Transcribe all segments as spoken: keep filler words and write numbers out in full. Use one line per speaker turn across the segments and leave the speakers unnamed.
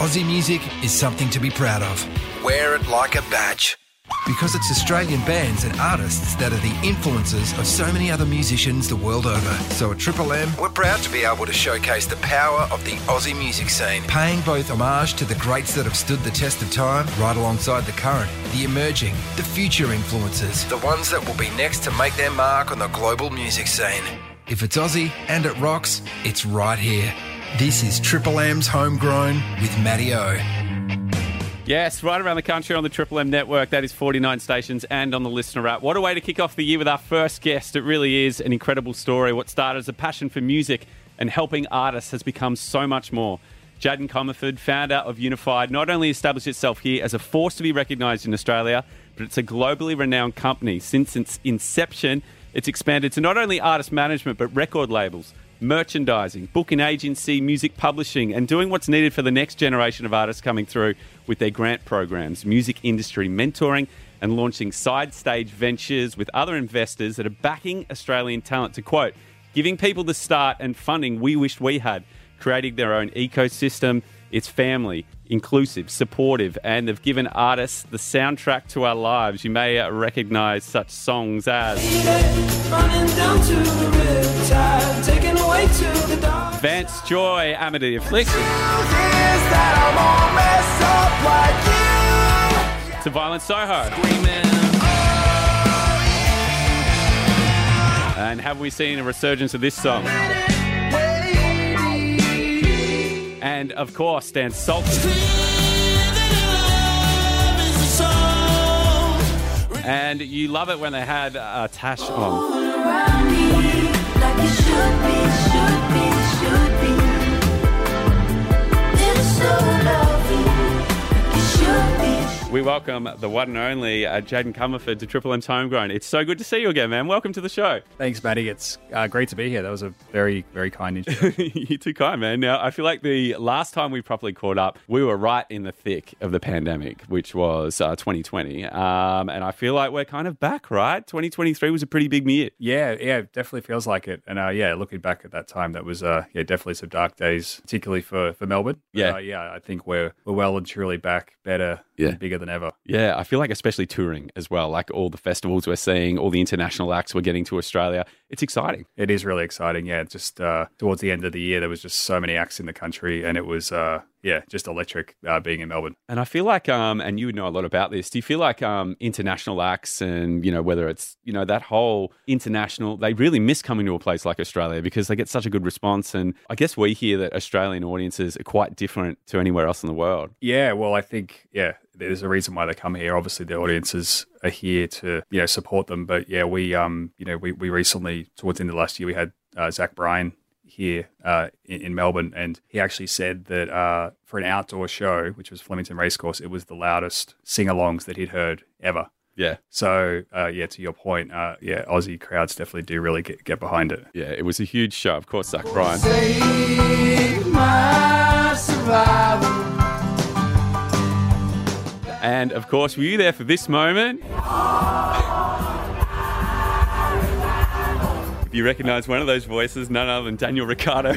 Aussie music is something to be proud of. Wear it like a badge. Because it's Australian bands and artists that are the influences of so many other musicians the world over. So at Triple M, we're proud to be able to showcase the power of the Aussie music scene, paying both homage to the greats that have stood the test of time, right alongside the current, the emerging, the future influences, the ones that will be next to make their mark on the global music scene. If it's Aussie and it rocks, it's right here. This is Triple M's Homegrown with Matty O.
Yes, right around the country on the Triple M network. That is forty-nine stations and on the Listener app. What a way to kick off the year with our first guest. It really is an incredible story. What started as a passion for music and helping artists has become so much more. Jayden Comerford, founder of Unified, not only established itself here as a force to be recognised in Australia, but it's a globally renowned company. Since its inception, it's expanded to not only artist management, but record labels, merchandising, booking agency, music publishing, and doing what's needed for the next generation of artists coming through with their grant programs, music industry mentoring, and launching side stage ventures with other investors that are backing Australian talent. To quote, giving people the start and funding we wished we had, creating their own ecosystem. It's family, inclusive, supportive, and they've given artists the soundtrack to our lives. You may uh, recognise such songs as Vance Joy, Amity Affliction, to Violent Soho. And have we seen a resurgence of this song? And, of course, Dan Sultan. And you love it when they had uh, Tash on. We welcome the one and only uh, Jayden Comerford to Triple M's Homegrown. It's so good to see you again, man. Welcome to the show.
Thanks, Matty. It's uh, great to be here. That was a very, very kind intro.
You're too kind, man. Now, I feel like the last time we properly caught up, we were right in the thick of the pandemic, which was uh, twenty twenty. Um, and I feel like we're kind of back, right? twenty twenty-three was a pretty big year.
Yeah, yeah, it definitely feels like it. And uh, yeah, looking back at that time, that was uh, yeah, definitely some dark days, particularly for, for Melbourne.
Yeah.
Uh, yeah, I think we're we're well and truly back, better,
yeah.
and bigger than ever.
Yeah, I feel like especially touring as well, like all the festivals we're seeing, all the international acts we're getting to Australia. It's exciting.
It is really exciting, yeah. Just uh, towards the end of the year, there was just so many acts in the country, and it was, uh, yeah, just electric uh, being in Melbourne.
And I feel like, um, and you would know a lot about this, do you feel like um, international acts and, you know, whether it's, you know, that whole international, they really miss coming to a place like Australia because they get such a good response. And I guess we hear that Australian audiences are quite different to anywhere else in the world.
Yeah, well, I think, yeah, there's a reason why they come here. Obviously, the audiences are here to, you know, support them. But yeah, we, um, you know, we, we recently, towards the end of last year, we had uh, Zach Bryan here uh, in, in Melbourne, and he actually said that uh, for an outdoor show, which was Flemington Racecourse, it was the loudest sing-alongs that he'd heard ever.
Yeah.
So, uh, yeah, to your point, uh, yeah, Aussie crowds definitely do really get, get behind it.
Yeah, it was a huge show. Of course, Zach Bryan.
Save my survival.
And, of course, were you there for this moment? If you recognise one of those voices, none other than Daniel Ricciardo.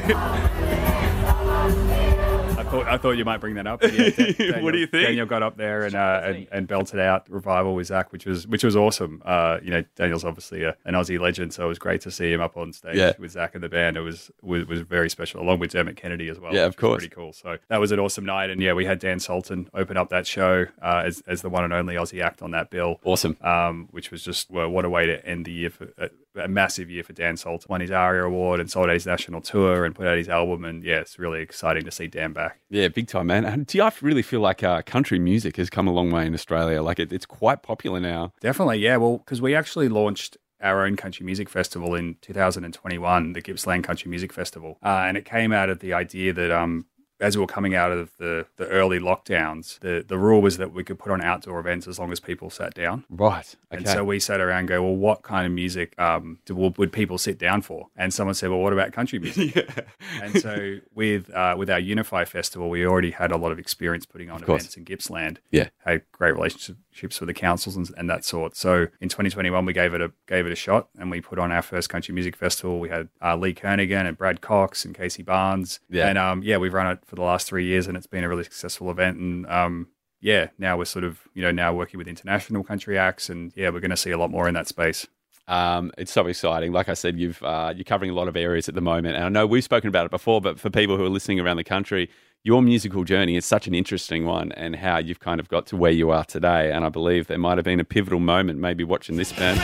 I thought I thought you might bring that up. But yeah, Dan- Daniel,
what do you think?
Daniel got up there and uh, and, and belted out Revival with Zach, which was which was awesome. Uh, you know, Daniel's obviously a, an Aussie legend, so it was great to see him up on stage
Yeah.
with Zach and the band. It was, was was very special, along with Dermot Kennedy as well.
Yeah, of
which was
course.
pretty cool. So that was an awesome night, and yeah, we had Dan Sultan open up that show uh, as as the one and only Aussie act on that bill.
Awesome.
Um, which was just well, what a way to end the year for. Uh, a massive year for Dan Sultan. Won his ARIA award and sold out his national tour and put out his album. And yeah, it's really exciting to see Dan back.
Yeah, big time, man. And do you really feel like uh, country music has come a long way in Australia? Like it, it's quite popular now.
Definitely, yeah. Well, because we actually launched our own country music festival in two thousand twenty-one, the Gippsland Country Music Festival. Uh, and it came out of the idea that um, as we were coming out of the, the early lockdowns, the, the rule was that we could put on outdoor events as long as people sat down.
Right. Okay.
And so we sat around and go, well, what kind of music um, do, would people sit down for? And someone said, well, what about country music?
Yeah.
And so with uh, with our Unify Festival, we already had a lot of experience putting on events in Gippsland.
Yeah.
Had great relationships with the councils and, and that sort. So in twenty twenty-one, we gave it a gave it a shot and we put on our first country music festival. We had uh, Lee Kernaghan and Brad Cox and Casey Barnes.
Yeah.
And um, yeah, we've run it for the last three years, and it's been a really successful event. And um, yeah, now we're sort of, you know, now working with international country acts, and yeah, we're going to see a lot more in that space.
Um, it's so exciting. Like I said, you've uh, you're covering a lot of areas at the moment, and I know we've spoken about it before. But for people who are listening around the country, your musical journey is such an interesting one, and how you've kind of got to where you are today. And I believe there might have been a pivotal moment, maybe watching this band,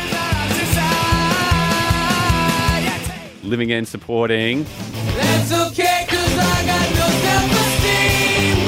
living and supporting.
That's okay, 'cause I got no self-esteem.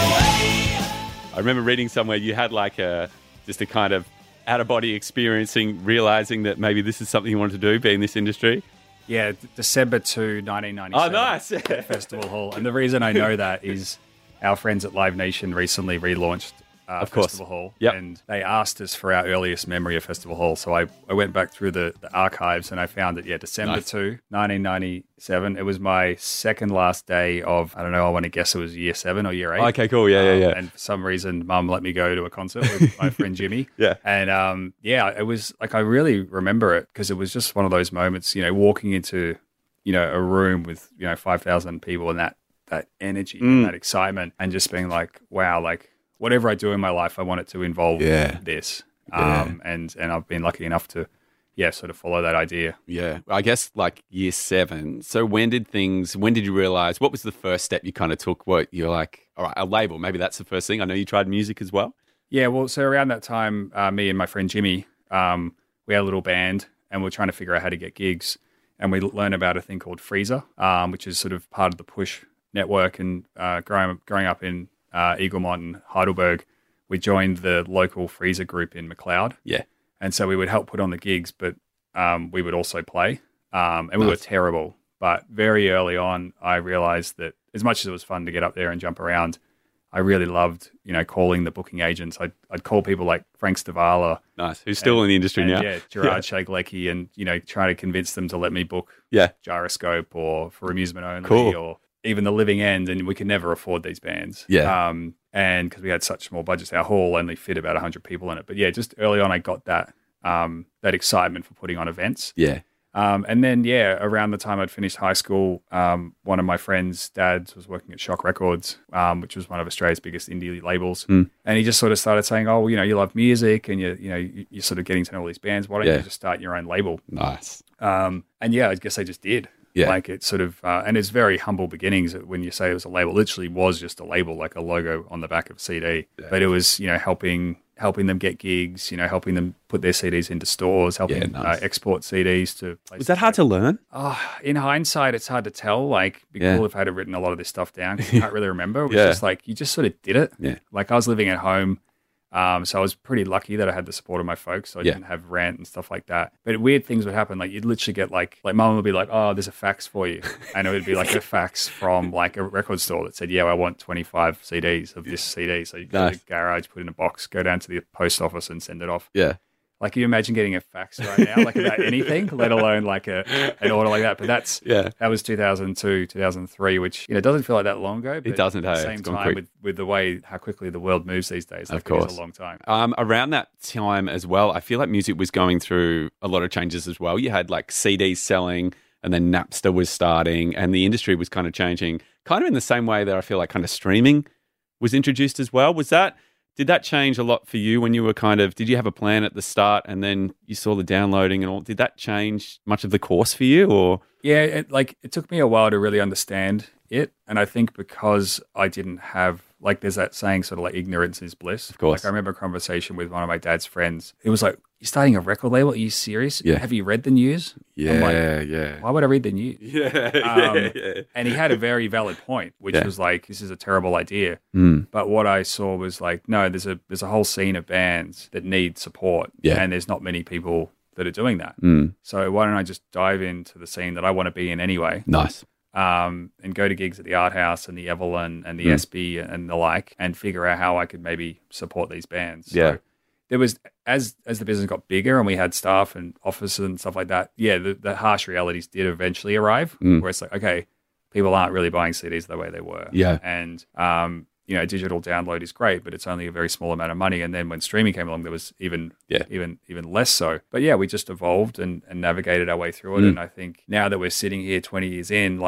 I remember reading somewhere you had like a just a kind of out-of-body experiencing, realizing that maybe this is something you wanted to do, be in this industry.
Yeah, December second, nineteen ninety-seven.
Oh, nice.
At Festival Hall. And the reason I know that is our friends at Live Nation recently relaunched uh,
Of course.
Festival Hall.
Yep.
And they asked us for our earliest memory of Festival Hall. So I, I went back through the, the archives and I found that, yeah, December
Nice.
second, nineteen ninety-seven. It was my second last day of, I don't know, I want to guess it was year seven or year eight.
Okay, cool. Yeah, yeah,
Um,
yeah.
And for some reason, Mum let me go to a concert with my friend Jimmy.
Yeah.
And um, yeah, it was like, I really remember it because it was just one of those moments, you know, walking into, you know, a room with, you know, five thousand people and that, that energy
Mm.
and that excitement and just being like, wow, like whatever I do in my life, I want it to involve
Yeah.
this.
Yeah.
Um, and, and I've been lucky enough to, yeah, sort of follow that idea.
Yeah, I guess like year seven. So when did things, when did you realize, what was the first step you kind of took? What you're like, all right, a label, maybe that's the first thing. I know you tried music as well.
Yeah, well, so around that time, uh, me and my friend Jimmy, um, we had a little band and we are trying to figure out how to get gigs. And we learned about a thing called Freezer, um, which is sort of part of the Push network. And uh, growing, growing up in uh, Eaglemont and Heidelberg, we joined the local Freezer group in McLeod.
Yeah.
And so we would help put on the gigs, but um, we would also play. Um, and we
Nice.
were terrible. But very early on, I realized that as much as it was fun to get up there and jump around, I really loved, you know, calling the booking agents. I'd, I'd call people like Frank Stavala.
Nice. Who's still
and-
in the industry
and,
now?
Yeah, Gerard Shaglecki, and, you know, trying to convince them to let me book
Yeah.
Gyroscope or For Amusement Only
Cool.
or even The Living End, and we could never afford these bands.
Yeah.
Um, and because we had such small budgets, our hall only fit about one hundred people in it. But yeah, just early on, I got that um, that excitement for putting on events.
Yeah.
Um, and then, yeah, around the time I'd finished high school, um, one of my friends' dads was working at Shock Records, um, which was one of Australia's biggest indie labels.
Mm.
And he just sort of started saying, oh, well, you know, you love music and you, you know, you, you're sort of getting to know all these bands. Why don't
Yeah.
you just start your own label?
Nice.
Um, and yeah, I guess I just did.
Yeah.
Like it's sort of, uh, and it's very humble beginnings when you say it was a label. It literally was just a label, like a logo on the back of a C D.
Yeah.
But it was, you know, helping helping them get gigs, you know, helping them put their C Ds into stores, helping
Yeah, nice.
uh, export C Ds to places.
Was that hard to learn?
Oh, in hindsight, it's hard to tell. Like, it'd be
Yeah.
cool if I had written a lot of this stuff down. 'Cause I can't really remember. It was
Yeah.
just like, you just sort of did it.
Yeah.
Like, I was living at home. Um, so I was pretty lucky that I had the support of my folks. So I
Yeah.
didn't have rent and stuff like that. But weird things would happen. Like, you'd literally get like, like mum would be like, oh, there's a fax for you. And it would be like a fax from like a record store that said, yeah, I want twenty-five C Ds of this C D. So you go
Nice.
to the garage, put it in a box, go down to the post office and send it off.
Yeah.
Like, can you imagine getting a fax right now, like about anything, let alone like a an order like that? But that's
Yeah.
that was two thousand two, two thousand three, which you know doesn't feel like that long ago. But
doesn't,
At the
hey,
same
it's gone
time,
quick.
with, with the way how quickly the world moves these days, like
Of course.
it is a long time.
Um, around that time as well, I feel like music was going through a lot of changes as well. You had like C Ds selling, and then Napster was starting, and the industry was kind of changing, kind of in the same way that I feel like kind of streaming was introduced as well. Was that, did that change a lot for you when you were kind of, did you have a plan at the start and then you saw the downloading and all? Did that change much of the course for you, or?
Yeah, it, like it took me a while to really understand it, and I think because I didn't have like there's that saying sort of like ignorance is bliss.
Of course.
Like I remember a conversation with one of my dad's friends. It was like, "You're starting a record label? Are you serious?
Yeah.
Have you read the news?" I'm like,
yeah.
why would I read the news?
Yeah,
Um,
yeah, yeah.
And he had a very valid point, which
Yeah.
was like, this is a terrible idea.
Mm.
But what I saw was like, no, there's a there's a whole scene of bands that need support,
Yeah.
and there's not many people that are doing that.
Mm.
So why don't I just dive into the scene that I want to be in anyway,
Nice.
um, and go to gigs at the Art House and the Evelyn and the
Mm.
S B and the like, and figure out how I could maybe support these bands.
Yeah.
So there was as as the business got bigger and we had staff and offices and stuff like that. Yeah, the, the harsh realities did eventually arrive,
Mm.
where it's like, okay, people aren't really buying C Ds the way they were.
Yeah.
and um, you know, digital download is great, but it's only a very small amount of money. And then when streaming came along, there was even
Yeah.
even even less so. But yeah, we just evolved and, and navigated our way through it.
Mm.
And I think now that we're sitting here twenty years in, like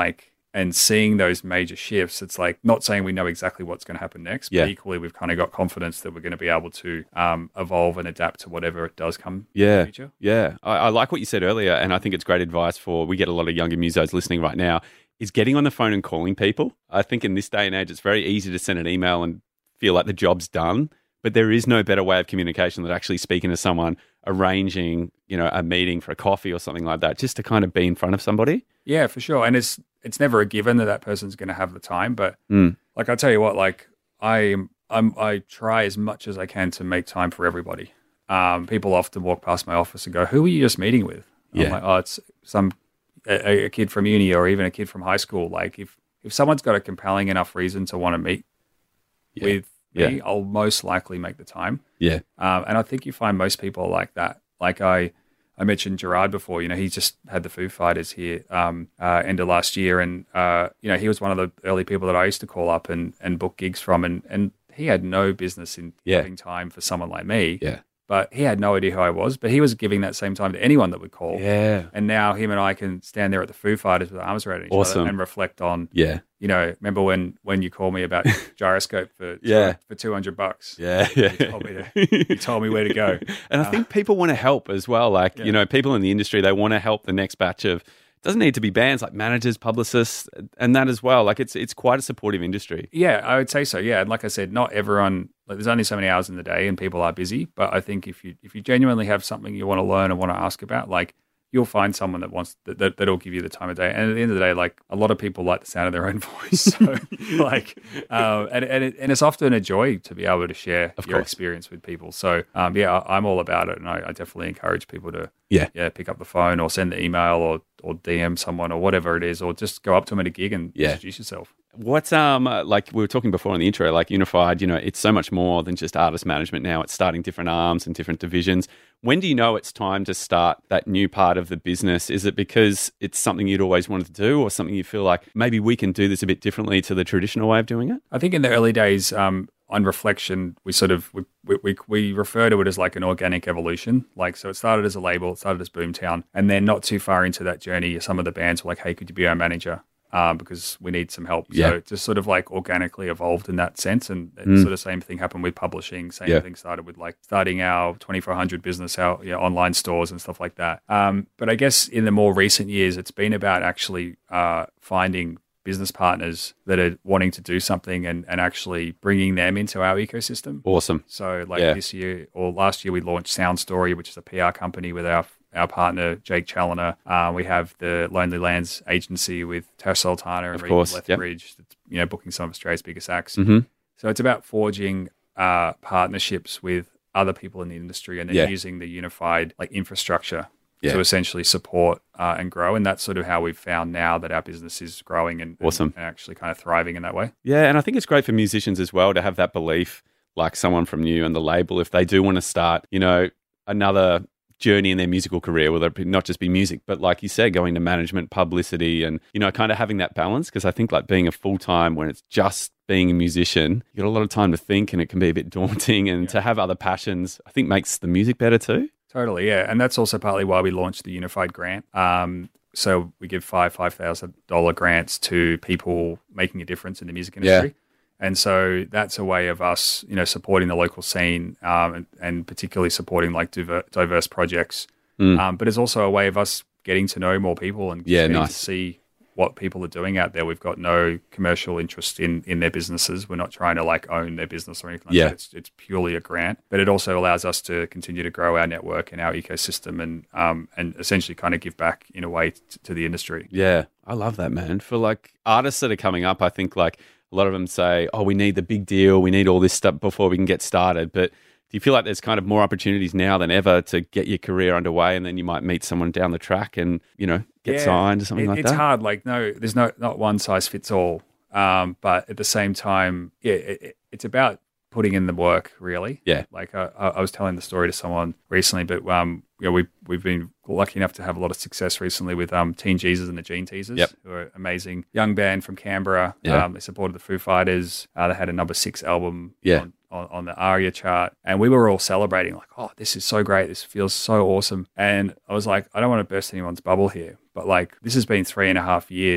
and seeing those major shifts, it's like not saying we know exactly what's going to happen next,
Yeah.
but equally we've kind of got confidence that we're going to be able to um, evolve and adapt to whatever it does come in
Yeah,
the future.
yeah. I, I like what you said earlier, and I think it's great advice for, we get a lot of younger musos listening right now, is getting on the phone and calling people. I think in this day and age, it's very easy to send an email and feel like the job's done, but there is no better way of communication than actually speaking to someone, arranging, you know, a meeting for a coffee or something like that, just to kind of be in front of somebody.
Yeah, for sure. And it's it's never a given that that person's going to have the time, but
Mm.
like I'll tell you what, like I I'm I try as much as I can to make time for everybody. Um, people often walk past my office and go, "Who were you just meeting with?"
Yeah.
I'm like, "Oh, it's some a, a kid from uni or even a kid from high school." Like if if someone's got a compelling enough reason to want to meet
Yeah.
with
Yeah.
me, I'll most likely make the time.
Yeah.
Um, and I think you find most people are like that. Like I, I mentioned Gerard before. You know, he just had the Foo Fighters here um, uh, end of last year, and uh, you know, he was one of the early people that I used to call up and, and book gigs from, and and he had no business in
Yeah.
having time for someone like me.
Yeah.
But he had no idea who I was. But he was giving that same time to anyone that would call.
Yeah.
And now him and I can stand there at the Foo Fighters with our arms around each
Awesome.
other and reflect on.
Yeah.
You know, remember when when you called me about Gyroscope for
Yeah.
for two hundred bucks?
Yeah. Yeah.
You told me to, you told me where to go.
And I think people want to help as well. Like,
Yeah.
you know, people in the industry, they want to help the next batch of, it doesn't need to be bands, like managers, publicists, and that as well. Like it's it's quite a supportive industry.
Yeah, I would say so. Yeah, and like I said, not everyone. Like, there's only so many hours in the day, and people are busy. But I think if you if you genuinely have something you want to learn and want to ask about, like you'll find someone that wants that, that that'll give you the time of day. And at the end of the day, like a lot of people like the sound of their own voice. So like, um, and and, it, and it's often a joy to be able to share
Of
your
course.
experience with people. So um, yeah, I, I'm all about it, and I, I definitely encourage people to
Yeah.
yeah pick up the phone or send the email or or D M someone or whatever it is, or just go up to them at a gig and
Yeah.
introduce yourself.
What's um uh, like we were talking before in the intro, like Unified, you know, it's so much more than just artist management now. It's starting different arms and different divisions. When do you know it's time to start that new part of the business? Is it because it's something you'd always wanted to do, or something you feel like maybe we can do this a bit differently to the traditional way of doing it?
I think in the early days, um, on reflection, we sort of we, we we refer to it as like an organic evolution. Like, so it started as a label, it started as Boomtown, and then not too far into that journey, some of the bands were like, "Hey, could you be our manager? Um, because we need some help."
Yeah.
So it just sort of like organically evolved in that sense, and, and
Mm.
sort of same thing happened with publishing. Same
Yeah.
thing started with like starting our twenty-four hundred business, our you know, online stores and stuff like that. Um, but I guess in the more recent years, it's been about actually uh, finding business partners that are wanting to do something and, and actually bringing them into our ecosystem.
Awesome.
So like
Yeah.
this year or last year, we launched Sound Story, which is a P R company with our our partner, Jake Challoner. Uh, we have the Lonely Lands agency with Tash Sultana and
Of
Regan
course, yep.
Lethbridge, that's, you know, booking some of Australia's biggest acts.
Mhm.
So it's about forging uh, partnerships with other people in the industry and then
Yeah.
using the unified like infrastructure
Yeah.
to essentially support uh, and grow. And that's sort of how we've found now that our business is growing and, and-
Awesome.
and actually kind of thriving in that way.
Yeah, and I think it's great for musicians as well to have that belief, like someone from you and the label, if they do want to start, you know, another journey in their musical career, whether it be not just be music, but like you said, going to management, publicity, and, you know, kind of having that balance. Because I think like being a full-time, when it's just being a musician, you got a lot of time to think and it can be a bit daunting. And to have other passions, I think makes the music better too.
Totally, yeah. And that's also partly why we launched the Unified Grant. Um, so we give five five thousand dollars grants to people making a difference in the music industry. And so that's a way of us, you know, supporting the local scene um, and, and particularly supporting like diver- diverse projects.
Mm.
Um, but it's also a way of us getting to know more people and
Yeah,
getting
nice.
to see what people are doing out there. We've got no commercial interest in in their businesses. We're not trying to like own their business or anything like
Yeah.
that. It's, it's purely a grant, but it also allows us to continue to grow our network and our ecosystem and um and essentially kind of give back in a way t- to the industry.
Yeah, I love that, man. For like artists that are coming up, I think like a lot of them say, oh, we need the big deal. We need all this stuff before we can get started. But do you feel like there's kind of more opportunities now than ever to get your career underway, and then you might meet someone down the track and, you know, get
Yeah,
signed or something
it-
like
it's
that?
hard. Like, no, there's no not one size fits all. Um, but at the same time, yeah, it, it- it's about putting in the work, really.
Yeah.
Like I, I I was telling the story to someone recently, but um, you know, we we've been lucky enough to have a lot of success recently with um Teen Jesus and the Gene Teasers,
Yep.
who are an amazing young band from Canberra.
Yeah.
Um, they supported the Foo Fighters. Uh, they had a number six album.
Yeah.
On, on, on the ARIA chart, and we were all celebrating like, oh, this is so great, this feels so awesome. And I was like, I don't want to burst anyone's bubble here, but like this has been three and a half years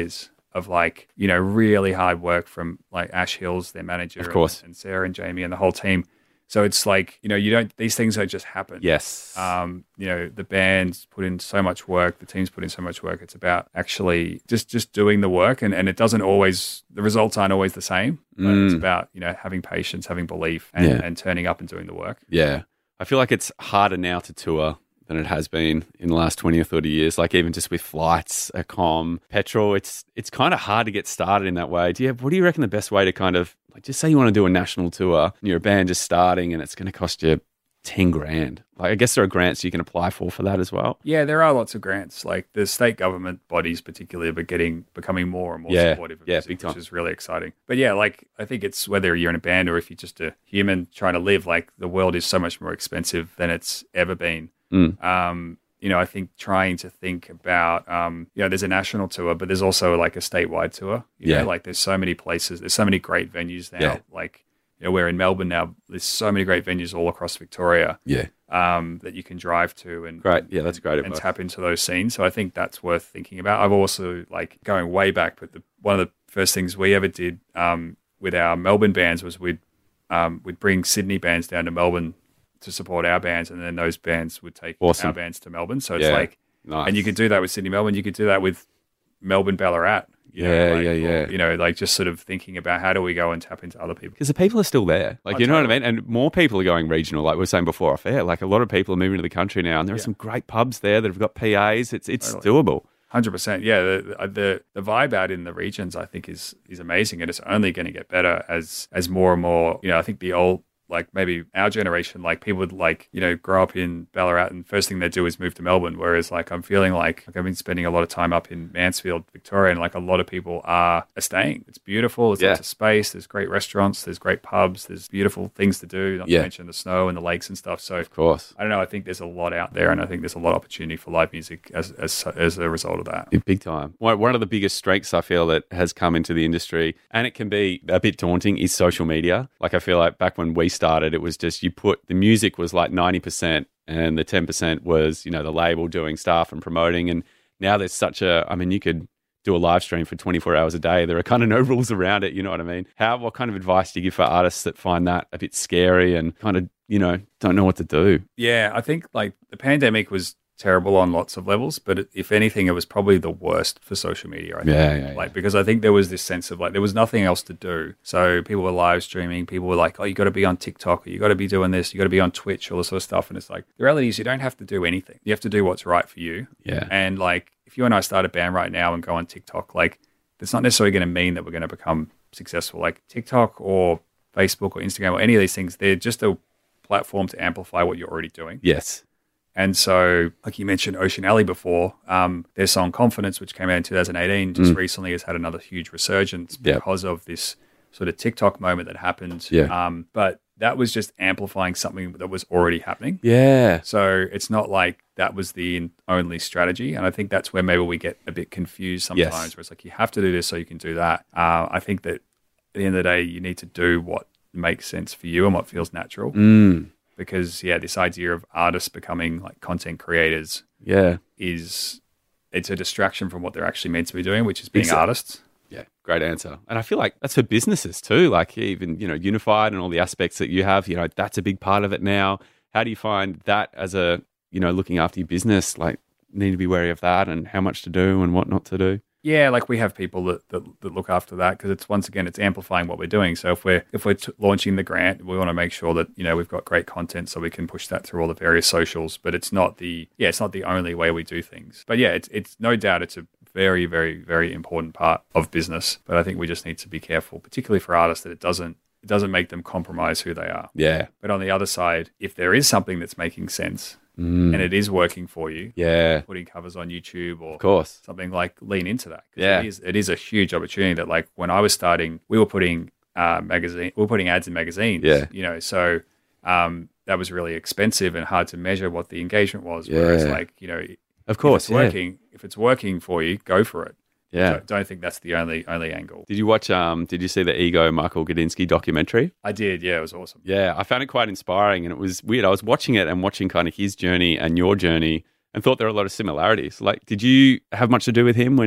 of like, you know, really hard work from like Ash Hills, their manager,
Of course.
and, and Sarah and Jamie and the whole team. So it's like, you know, you don't, these things don't just happen.
Yes.
Um, you know, the band's put in so much work, the team's put in so much work. It's about actually just, just doing the work, and, and it doesn't always, the results aren't always the same, but
Mm.
it's about, you know, having patience, having belief, and,
Yeah.
and turning up and doing the work.
Yeah. I feel like it's harder now to tour than it has been in the last twenty or thirty years. Like even just with flights, accom, petrol, it's it's kind of hard to get started in that way. Do you have, what do you reckon the best way to kind of, like, just say you want to do a national tour and you're a band just starting and it's going to cost you ten grand. Like, I guess there are grants you can apply for for that as well.
Yeah, there are lots of grants. Like the state government bodies, particularly, are getting becoming more and more
Yeah,
supportive of
yeah,
music,
big time.
which is really exciting. But yeah, like I think it's whether you're in a band or if you're just a human trying to live. Like the world is so much more expensive than it's ever been.
Mm.
Um, you know, I think trying to think about, um, you know, there's a national tour, but there's also like a statewide tour. You
Yeah.
know, like there's so many places, there's so many great venues now.
Yeah.
Like, you know, we're in Melbourne now. There's so many great venues all across Victoria
Yeah.
um, that you can drive to and
Great. Yeah, that's great
and
advice.
tap into those scenes. So I think that's worth thinking about. I've also like going way back, but the, one of the first things we ever did um, with our Melbourne bands was we'd um, we'd bring Sydney bands down to Melbourne to support our bands, and then those bands would take
Awesome.
our bands to Melbourne. So it's
Yeah.
like,
Nice.
and you could do that with Sydney, Melbourne. You could do that with Melbourne, Ballarat. You know,
Yeah,
like,
yeah,
or,
yeah.
you know, like just sort of thinking about how do we go and tap into other people.
Because the people are still there. Like,
Oh,
you know
totally.
what I mean? And more people are going regional, like we were saying before off air. Like, a lot of people are moving to the country now, and there are
Yeah.
some great pubs there that have got P As. It's it's
Totally.
doable.
Hundred percent, yeah. The, the the vibe out in the regions, I think, is is amazing, and it's only going to get better as as more and more. You know, I think the old, like maybe our generation, like people would like you know grow up in Ballarat, and first thing they do is move to Melbourne. Whereas, like I'm feeling like, like I've been spending a lot of time up in Mansfield, Victoria, and like a lot of people are, are staying. It's beautiful. There's
Yeah.
lots of space. There's great restaurants. There's great pubs. There's beautiful things to do. Not
Yeah.
to mention the snow and the lakes and stuff. So
Of course.
I don't know. I think there's a lot out there, and I think there's a lot of opportunity for live music as as as a result of that.
Big time. One one of the biggest strengths I feel that has come into the industry, and it can be a bit daunting, is social media. Like, I feel like back when we started, it was just you put the music was like ninety percent, and the ten percent was, you know, the label doing stuff and promoting. And now there's such a, I mean, you could do a live stream for twenty-four hours a day. There are kind of no rules around it. You know what I mean? How, what kind of advice do you give for artists that find that a bit scary and kind of, you know, don't know what to do?
Yeah, I think like the pandemic was terrible on lots of levels, but it- if anything, it was probably the worst for social media. I think.
Yeah, yeah, yeah.
Like because I think there was this sense of like there was nothing else to do, so people were live streaming. People were like, "Oh, you got to be on TikTok, or you got to be doing this, you got to be on Twitch, all this sort of stuff." And it's like the reality is you don't have to do anything. You have to do what's right for you.
Yeah.
And like if you and I start a band right now and go on TikTok, like it's not necessarily going to mean that we're going to become successful. Like TikTok or Facebook or Instagram or any of these things, they're just a platform to amplify what you're already doing.
Yes.
And so, like you mentioned Ocean Alley before, um, their song Confidence, which came out in two thousand eighteen, just recently has had another huge resurgence
Yeah.
because of this sort of TikTok moment that happened.
Yeah.
Um, but that was just amplifying something that was already happening.
Yeah.
So it's not like that was the only strategy. And I think that's where maybe we get a bit confused sometimes,
Yes.
where it's like you have to do this so you can do that. Uh, I think that at the end of the day, you need to do what makes sense for you and what feels natural.
Mm.
Because, yeah, this idea of artists becoming like content creators
Yeah.
is it's a distraction from what they're actually meant to be doing, which is being
Exactly.
artists.
Yeah, great answer. And I feel like that's for businesses too, like even, you know, Unified and all the aspects that you have, you know, that's a big part of it now. How do you find that as a, you know, looking after your business, like need to be wary of that and how much to do and what not to do?
Yeah, like we have people that, that, that look after that because it's once again it's amplifying what we're doing. So if we're if we're t- launching the grant, we want to make sure that you know we've got great content so we can push that through all the various socials. But it's not the yeah, it's not the only way we do things. But yeah, it's it's no doubt it's a very very very important part of business. But I think we just need to be careful, particularly for artists, that it doesn't it doesn't make them compromise who they are.
Yeah.
But on the other side, if there is something that's making sense
Mm.
and it is working for you,
Yeah.
putting covers on YouTube or
Of course.
something, like lean into that. 'Cause
Yeah.
it is, it is a huge opportunity that like when I was starting, we were putting uh, magazine, we were putting ads in magazines.
Yeah.
You know, so um, that was really expensive and hard to measure what the engagement was. Whereas
Yeah.
like you know,
Of course.
if it's
yeah.
working, if it's working for you, go for it.
Yeah.
Don't, don't think that's the only only angle.
Did you watch, um, did you see the Ego Michael Gudinski documentary?
I did. Yeah, it was awesome.
Yeah, I found it quite inspiring and it was weird. I was watching it and watching kind of his journey and your journey and thought there were a lot of similarities. Like, did you have much to do with him when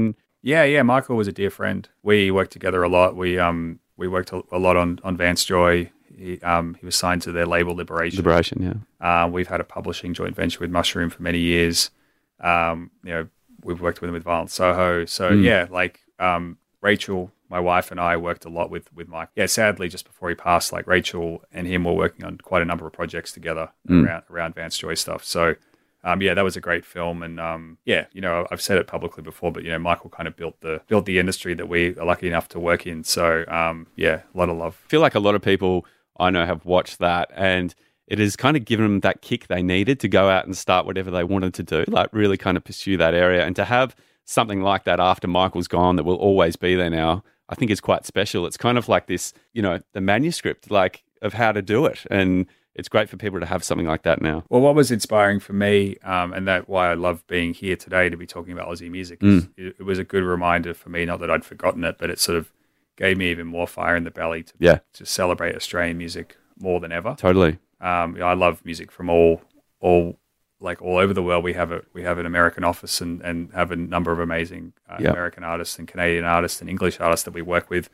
Yeah, yeah. Michael was a dear friend. We worked together a lot. We um we worked a, a lot on on Vance Joy. He um he was signed to their label Liberation.
Liberation, yeah.
Uh, we've had a publishing joint venture with Mushroom for many years. Um, you know, we've worked with them with Violent Soho. So
Mm.
yeah, like um Rachel, my wife, and I worked a lot with with Mike. Yeah, sadly, just before he passed, like Rachel and him were working on quite a number of projects together
Mm.
around around Vance Joy stuff. So. Um, yeah, that was a great film, and um, yeah, you know, I've said it publicly before, but you know, Michael kind of built the built the industry that we are lucky enough to work in. So um, yeah, a lot of love.
I feel like a lot of people I know have watched that, and it has kind of given them that kick they needed to go out and start whatever they wanted to do, like really kind of pursue that area. And to have something like that after Michael's gone that will always be there now, I think is quite special. It's kind of like this, you know, the manuscript, like of how to do it. And it's great for people to have something like that now.
Well, what was inspiring for me, um, and that why I love being here today to be talking about Aussie music, is
Mm.
it, it was a good reminder for me, not that I'd forgotten it, but it sort of gave me even more fire in the belly to,
Yeah.
to celebrate Australian music more than ever.
Totally.
Um, you know, I love music from all, all like all over the world. We have a we have an American office and, and have a number of amazing uh,
Yep.
American artists and Canadian artists and English artists that we work with.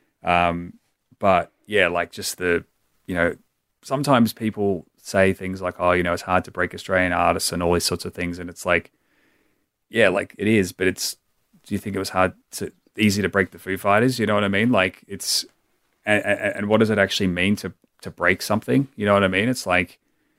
Um, but yeah, like just the, you know, sometimes people say things like, oh, you know, it's hard to break Australian artists and all these sorts of things. And it's like, yeah, like it is, but it's, do you think it was hard to, easy to break the Foo Fighters? You know what I mean? Like it's, and, and, and what does it actually mean to, to break something? You know what I mean? It's like,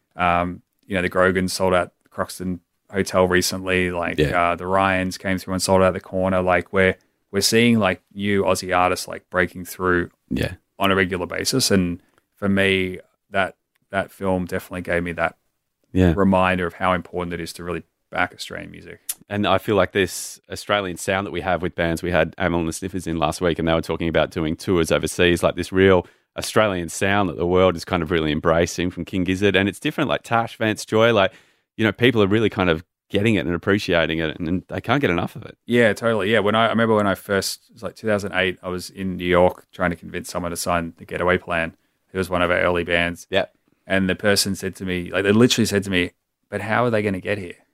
um, you know, the Grogans sold out Croxton Hotel recently, like
Yeah.
uh, the Ryans came through and sold out the Corner. Like we're, we're seeing like new Aussie artists like breaking through
Yeah.
on a regular basis. And for me, that that film definitely gave me that
Yeah.
reminder of how important it is to really back Australian music.
And I feel like this Australian sound that we have with bands, we had Amyl and the Sniffers in last week, and they were talking about doing tours overseas, like this real Australian sound that the world is kind of really embracing from King Gizzard. And it's different, like Tash, Vance Joy, like, you know, people are really kind of getting it and appreciating it, and, and they can't get enough of it.
Yeah, totally. Yeah, when I, I remember when I first, it was like two thousand eight, I was in New York trying to convince someone to sign the Getaway Plan. It was one of our early bands.
Yeah.
And the person said to me, like they literally said to me, but how are they going to get here?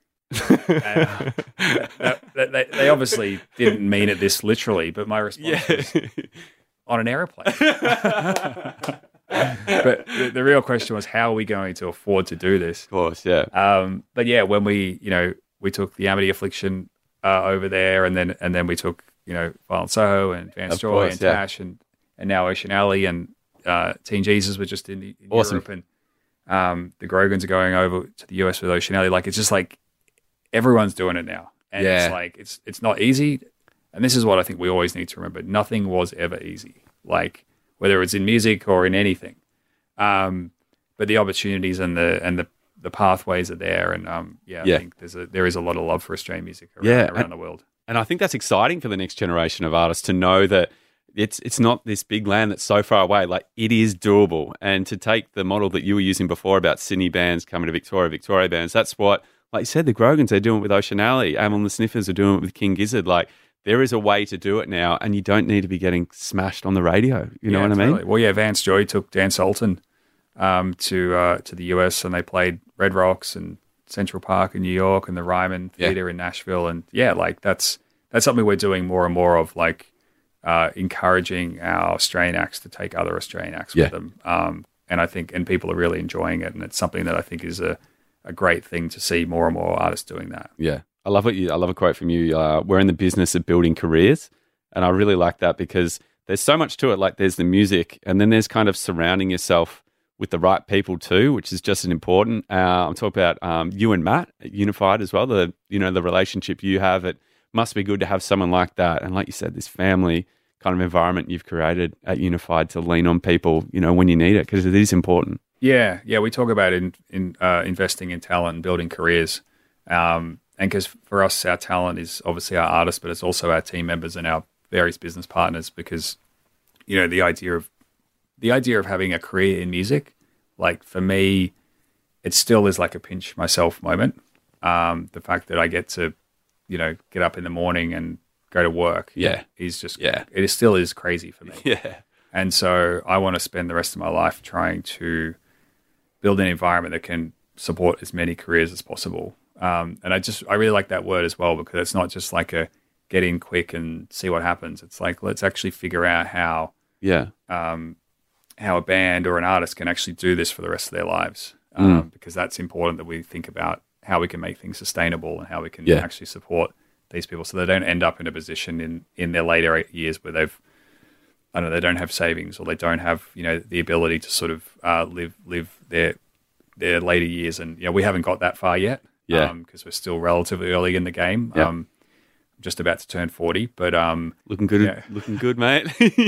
and, uh, they, they, they obviously didn't mean it this literally, but my response was on an airplane. But the, the real question was, how are we going to afford to do this?
Of course, yeah.
Um, but yeah, when we, you know, we took the Amity Affliction uh, over there, and then and then we took, you know, Violent Soho and Vance
Of
Joy
course,
and
yeah.
Tash and and now Ocean Alley and uh, Teen Jesus were just in, in
Awesome.
Europe, and um, the Grogans are going over to the U S with Ocean Alley. Like it's just like everyone's doing it now, and
Yeah.
it's like it's it's not easy. And this is what I think we always need to remember: nothing was ever easy. Like whether it's in music or in anything. Um, but the opportunities and the and the, the pathways are there, and um, yeah,
Yeah.
I think there's a there is a lot of love for Australian music around,
Yeah,
around
and-
the world.
And I think that's exciting for the next generation of artists to know that it's it's not this big land that's so far away. Like it is doable. And to take the model that you were using before about Sydney bands coming to Victoria, Victoria bands, that's what, like you said, the Grogans are doing it with Ocean Alley. Amyl and the Sniffers are doing it with King Gizzard. Like there is a way to do it now, and you don't need to be getting smashed on the radio. You know
Yeah,
what I mean?
totally. Well, yeah, Vance Joy took Dan Sultan um, to uh, to the U S, and they played Red Rocks and Central Park in New York and the Ryman
Yeah.
Theater in Nashville, and yeah, like that's that's something we're doing more and more of, like uh, encouraging our Australian acts to take other Australian acts
Yeah.
with them, um, and I think and people are really enjoying it, and it's something that I think is a a great thing to see more and more artists doing that.
Yeah, I love what you. I love a quote from you. Uh, We're in the business of building careers, and I really like that because there's so much to it. Like there's the music, and then there's kind of surrounding yourself with the right people too, which is just as important. Uh, I'm talking about um, you and Matt at Unified as well. The you know the relationship you have. It must be good to have someone like that, and like you said, this family kind of environment you've created at Unified to lean on people, you know, when you need it, because it is important.
Yeah, yeah, we talk about in, in uh, investing in talent and building careers, um, and because for us, our talent is obviously our artists, but it's also our team members and our various business partners. Because you know the idea of the idea of having a career in music, like for me, it still is like a pinch myself moment. Um, the fact that I get to, you know, get up in the morning and go to work,
Yeah.
is just
Yeah.
it is still is crazy for me.
Yeah,
And so I want to spend the rest of my life trying to build an environment that can support as many careers as possible. Um, and I just, I really like that word as well, because it's not just like a get in quick and see what happens. It's like, let's actually figure out how
Yeah.
um, how a band or an artist can actually do this for the rest of their lives, um,
Mm.
because that's important that we think about how we can make things sustainable and how we can
Yeah.
actually support these people so they don't end up in a position in, in their later years where they've, I don't know, they don't have savings or they don't have, you know, the ability to sort of uh, live live their their later years. And, you know, we haven't got that far yet,
Yeah.
because we're still relatively early in the game.
Yeah.
Um, I'm just about to turn forty, but um,
Looking good,
Yeah.
looking good, mate.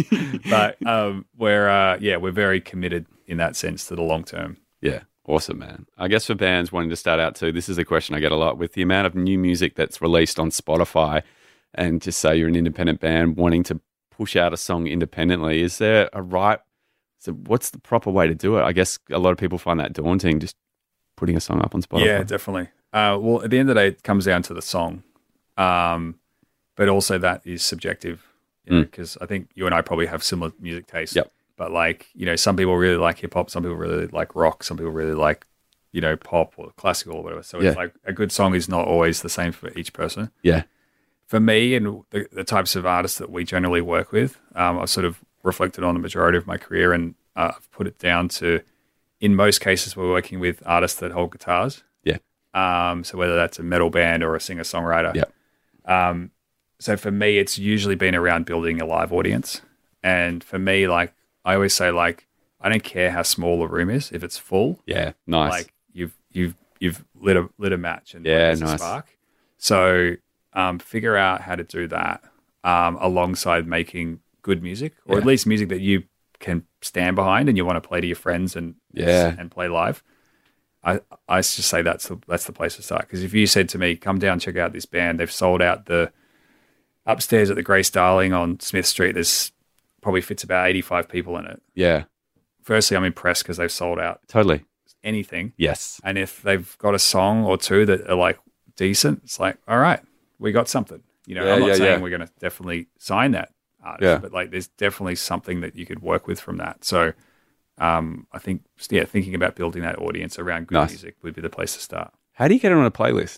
but um, we're uh, yeah, we're very committed in that sense to the long term.
Yeah, awesome, man. I guess for bands wanting to start out too, this is a question I get a lot with the amount of new music that's released on Spotify, and just say you're an independent band wanting to push out a song independently. Is there a right? So, what's the proper way to do it? I guess a lot of people find that daunting, just putting a song up on Spotify.
Yeah, definitely. Uh, well, at the end of the day, it comes down to the song, um, but also that is subjective, because I think you and I probably have similar music tastes.
Yep.
But like, you know, some people really like hip hop, some people really like rock, some people really like, you know, pop or classical or whatever. So
Yeah.
it's like a good song is not always the same for each person.
Yeah.
For me and the, the types of artists that we generally work with, um, I've sort of reflected on the majority of my career, and uh, I've put it down to, in most cases, we're working with artists that hold guitars.
Yeah.
Um, so whether that's a metal band or a singer-songwriter.
Yeah.
Um, so for me, it's usually been around building a live audience. And for me, like, I always say, like, I don't care how small the room is. If it's full,
Yeah. Nice.
like you've you've you've lit a lit a match and
Yeah,
like, there's
nice.
a spark. So um, figure out how to do that um, alongside making good music, or
Yeah.
at least music that you can stand behind and you want to play to your friends and
Yeah.
and play live. I I just say that's the that's the place to start, because if you said to me, come down, check out this band, they've sold out the upstairs at the Grace Darling on Smith Street. There's probably fits about eighty-five people in it.
yeah.
Firstly, I'm impressed because they've sold out
Totally.
anything.
Yes.
And if they've got a song or two that are like decent, it's like, all right, we got something. You know,
Yeah,
I'm not
yeah,
saying
yeah.
we're going to definitely sign that artist,
Yeah.
but like there's definitely something that you could work with from that. So um, I think, yeah, thinking about building that audience around good
Nice.
music would be the place to start.
How do you get it on a playlist?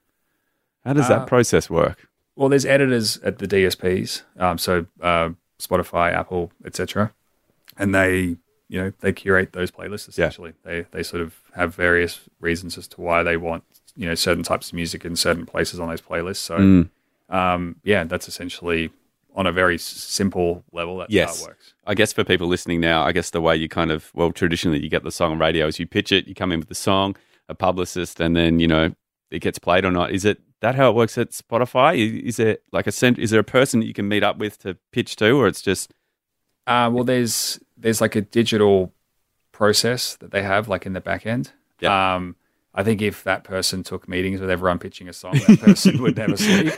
How does
Uh,
that process work?
Well, there's editors at the D S Ps, um, so uh, Spotify, Apple, et cetera, and they, you know, they curate those playlists essentially. They they sort of have various reasons as to why they want, you know, certain types of music in certain places on those playlists. So,
Mm.
um, yeah, that's essentially on a very s- simple level. That's
Yes.
how it works.
I guess for people listening now, I guess the way you kind of, well, traditionally you get the song on radio is you pitch it, you come in with the song, a publicist, and then, you know, it gets played or not. Is it that how it works at Spotify? Is, is it like a cent- is there a person that you can meet up with to pitch to, or it's just
Uh, well, there's there's like a digital process that they have, like in the back end.
Yeah.
Um, I think if that person took meetings with everyone pitching a song, that person would never sleep.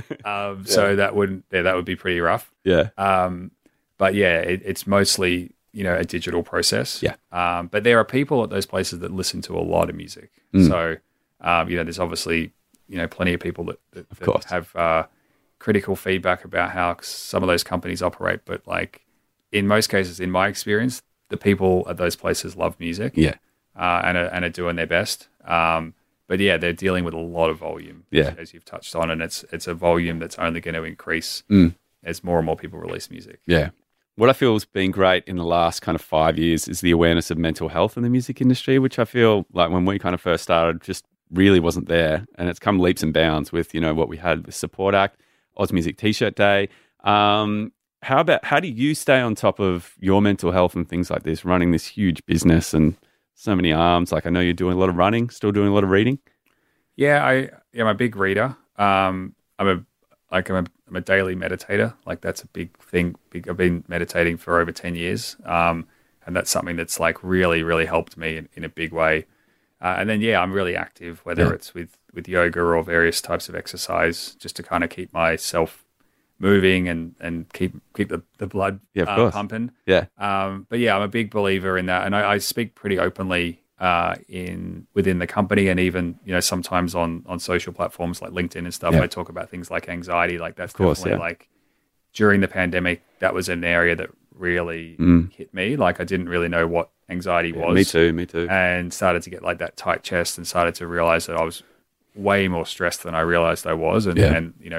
Um, So that wouldn't, yeah, that would be pretty rough.
yeah,
Um, but yeah, it, it's mostly, you know, a digital process.
Yeah.
Um, but there are people at those places that listen to a lot of music.
Mm.
So, um, you know, there's obviously, you know, plenty of people that, that, that
course.
have uh, critical feedback about how some of those companies operate. But like in most cases, in my experience, the people at those places love music.
yeah,
Uh, and, are, and are doing their best. Um, but yeah, they're dealing with a lot of volume,
Yeah.
as you've touched on, and it's it's a volume that's only going to increase
Mm.
as more and more people release music.
yeah. What I feel has been great in the last kind of five years is the awareness of mental health in the music industry, which I feel like when we kind of first started just really wasn't there. And it's come leaps and bounds with, you know, what we had with Support Act, Oz Music T-shirt Day. Um, how about, how do you stay on top of your mental health and things like this, running this huge business and so many arms? Like I know you're doing a lot of running, still doing a lot of reading.
Yeah, I yeah, I'm a big reader. Um, I'm a like I'm a, I'm a daily meditator. Like that's a big thing. Big, I've been meditating for over ten years, um, and that's something that's like really really helped me in, in a big way. Uh, and then yeah, I'm really active, whether
Yeah.
it's with with yoga or various types of exercise, just to kind of keep myself moving and, and keep keep the, the blood
Yeah, of
uh,
course.
pumping.
Yeah.
Um, but yeah, I'm a big believer in that, and I, I speak pretty openly uh, in within the company, and even you know sometimes on on social platforms like LinkedIn and stuff.
Yeah.
I talk about things like anxiety. Like that's
Of course,
definitely
yeah.
like during the pandemic, that was an area that really
Mm.
hit me. Like I didn't really know what anxiety
Yeah,
was.
me too, me too.
And started to get like that tight chest, and started to realize that I was way more stressed than I realized I was, and,
Yeah.
and you know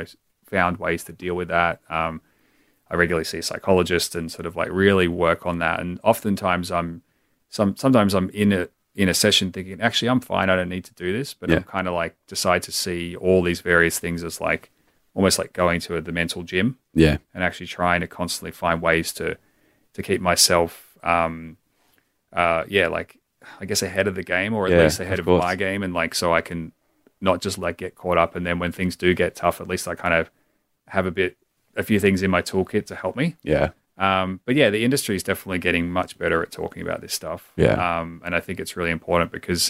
found ways to deal with that. Um, I regularly see a psychologist and sort of like really work on that. And oftentimes I'm some sometimes I'm in a in a session thinking, actually, I'm fine. I don't need to do this. But
Yeah.
I'm kind of like decide to see all these various things as like almost like going to the mental gym
Yeah.
and actually trying to constantly find ways to to keep myself, um, uh, yeah, like I guess ahead of the game, or at
Yeah,
least ahead
of
of,
course.
my game, and like so I can not just like get caught up, and then when things do get tough, at least I kind of have a bit, a few things in my toolkit to help me.
Yeah.
Um, but yeah, the industry is definitely getting much better at talking about this stuff.
Yeah.
Um, and I think it's really important because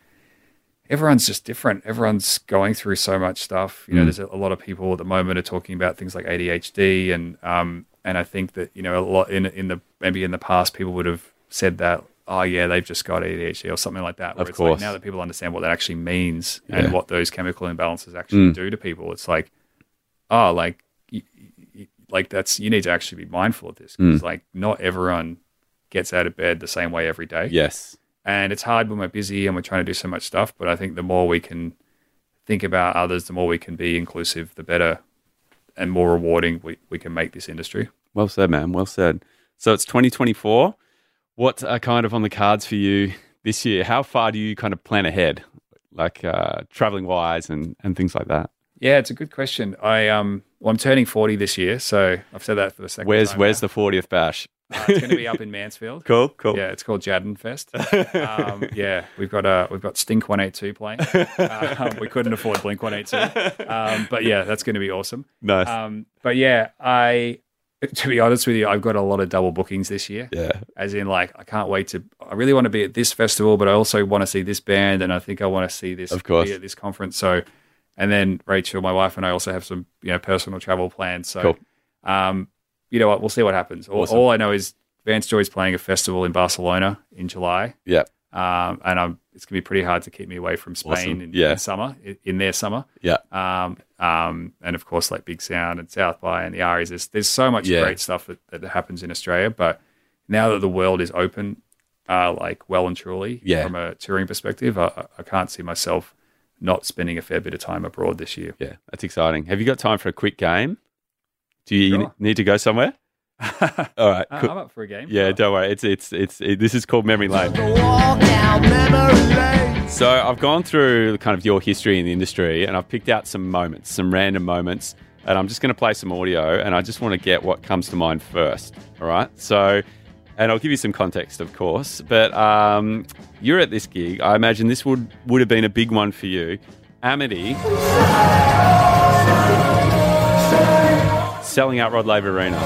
everyone's just different. Everyone's going through so much stuff. You know,
Mm.
there's a, a lot of people at the moment are talking about things like A D H D, and um, and I think that you know a lot in in the maybe in the past people would have said that, oh yeah, they've just got A D H D or something like that. Where
Of
it's
course.
like now that people understand what that actually means
Yeah.
and what those chemical imbalances actually
Mm.
do to people, it's like, oh, like. Y- y- like that's you need to actually be mindful of this because
Mm.
like not everyone gets out of bed the same way every day.
Yes.
And it's hard when we're busy and we're trying to do so much stuff. But I think the more we can think about others, the more we can be inclusive, the better and more rewarding we, we can make this industry.
Well said, man. Well said. So it's twenty twenty-four. What are kind of on the cards for you this year? How far do you kind of plan ahead, like uh, traveling wise and, and things like that?
Yeah, it's a good question. I um, well, I'm turning forty this year, so I've said that for the second
Where's
time.
Where's
now.
the fortieth bash?
Uh, it's going to be up in Mansfield.
Cool, cool.
Yeah, it's called Jadden Fest. Um, yeah, we've got uh, we've got Stink one eighty-two playing. Um, we couldn't afford Blink one eighty-two, um, but yeah, that's going to be awesome.
Nice.
Um, but yeah, I to be honest with you, I've got a lot of double bookings this year.
yeah.
As in, like, I can't wait to. I really want to be at this festival, but I also want to see this band, and I think I want to see this.
Of course.
be at this conference. So, and then Rachel, my wife, and I also have some you know personal travel plans. So,
Cool.
um, you know what? We'll see what happens. All,
Awesome.
all I know is Vance Joy's playing a festival in Barcelona in July,
Yeah.
um, and I'm. It's gonna be pretty hard to keep me away from Spain
Awesome.
in,
Yeah.
in summer, in, in their summer.
Yeah.
Um, um, and of course, like Big Sound and South by and the Aries. There's, there's so much
Yeah.
great stuff that, that happens in Australia. But now that the world is open, uh, like well and truly,
Yeah.
from a touring perspective, I, I can't see myself not spending a fair bit of time abroad this year.
Yeah. That's exciting. Have you got time for a quick game? Do you
Sure.
need to go somewhere? All right.
Uh,
cool.
I'm up for a game.
Yeah, don't worry. It's it's it's it, this is called Memory Lane. So I've gone through kind of your history in the industry, and I've picked out some moments, some random moments, and I'm just going to play some audio, and I just want to get what comes to mind first. All right. So, and I'll give you some context, of course. But um, you're at this gig. I imagine this would would have been a big one for you. Amity selling out Rod Laver Arena.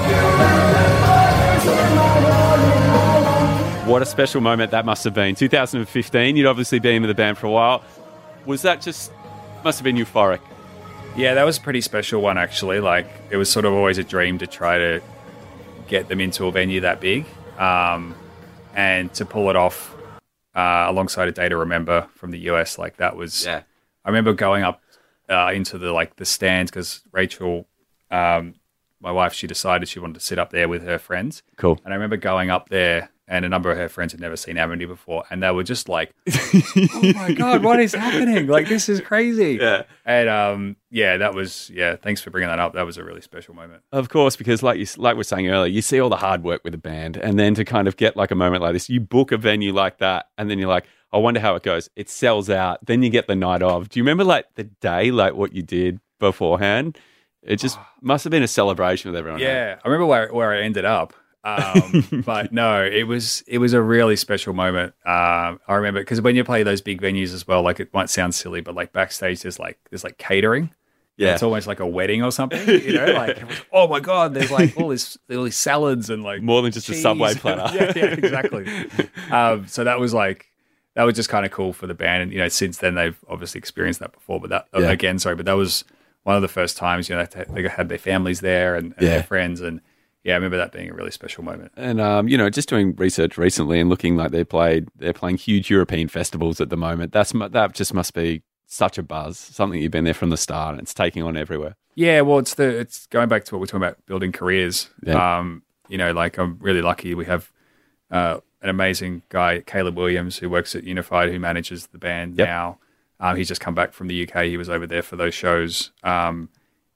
What a special moment that must have been. two thousand fifteen, you'd obviously been with the band for a while. Was that just, must have been euphoric?
Yeah, that was a pretty special one, actually. Like, it was sort of always a dream to try to get them into a venue that big. Um, and to pull it off uh, alongside A Day to Remember from the U S, like, that was...
Yeah.
I remember going up uh, into the, like, the stands because Rachel, um, my wife, she decided she wanted to sit up there with her friends.
Cool.
And I remember going up there, and a number of her friends had never seen Amity before, and they were just like, "Oh my god, what is happening? Like, this is crazy!"
Yeah.
And um, yeah, that was yeah. Thanks for bringing that up. That was a really special moment.
Of course, because like you, like we were saying earlier, you see all the hard work with a band, and then to kind of get like a moment like this, you book a venue like that, and then you're like, I wonder how it goes. It sells out. Then you get the night of. Do you remember like the day, like what you did beforehand? It just must have been a celebration with everyone.
Yeah, I remember where where I ended up. Um, but no, it was it was a really special moment. Um, I remember because when you play those big venues as well, like it might sound silly, but like backstage there's like there's like catering.
Yeah.
It's almost like a wedding or something. You know, like everyone's, oh my god, there's like all this all these salads and like
More than just a
cheese.
Subway platter.
yeah, yeah, exactly. um, so that was like that was just kind of cool for the band, and you know, since then they've obviously experienced that before. But that
Yeah.
again, sorry, but that was one of the first times you know they had their families there and, and
Yeah.
their friends and. Yeah, I remember that being a really special moment.
And um, you know, just doing research recently and looking like they played, they're playing huge European festivals at the moment. That's mu- that just must be such a buzz. Something you've been there from the start, and it's taking on everywhere.
Yeah, well, it's the it's going back to what we're talking about, building careers.
Yeah.
Um, you know, like I'm really lucky. We have uh, an amazing guy, Caleb Williams, who works at Unified, who manages the band
Yep.
now. Um, he's just come back from the U K. He was over there for those shows. Um,